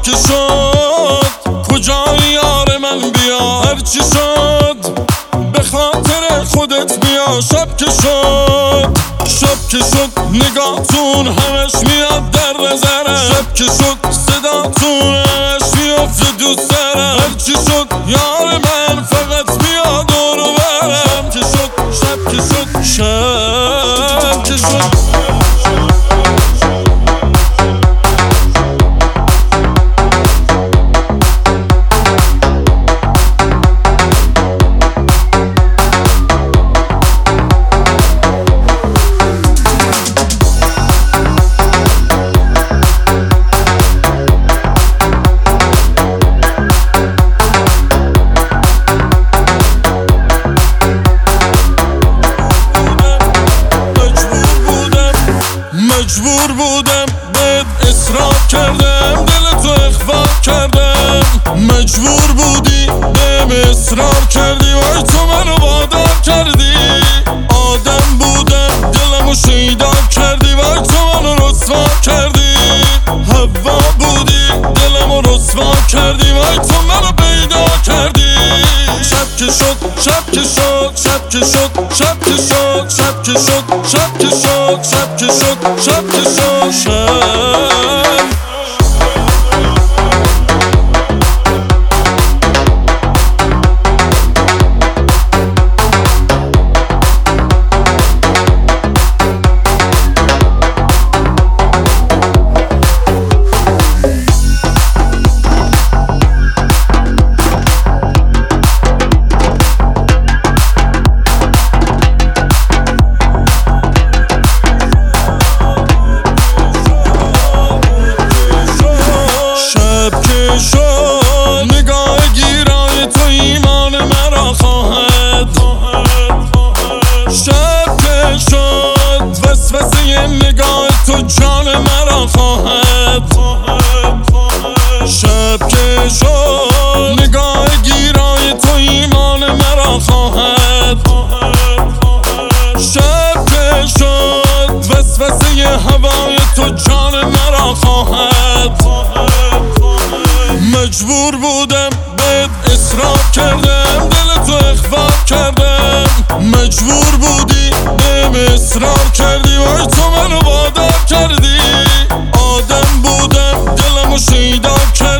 شب که شد کجای یار من بیا، هرچی شد به خاطر خودت بیا. شب که شد نگاهتون همش میاد در نظرم. شب که شد صداتون همش میافته دو سرم. هرچی شد یار من فقط بیا دور و برم. شب که شد مجبور بودم بهت اصرار کردم، دلتو اخفا کردم. مجبور بودی بهم اصرار کردی، وای تو منو وادار کردی. آدم بودم دلمو شیدا کردی، وای تو منو رسوا کردی. هوا بودی دلمو رسوا کردی، وای تو منو پیدا کردی. شب که شد نگاه گیرای تو ایمان مرا خواهد. شب که شد وسوسه نگاه تو جان مرا خواهد. شب که شد نگاه گیرای تو ایمان مرا خواهد. شب که شد وسوسه هوای تو جان مرا خواهد. مجبور بودم بهت اصرار کردم، دلتو اخفا کردم. مجبور بودی بهم اصرار کردی، وای تو منو وادار کردی. آدم بودم دلمو شیدا کردی.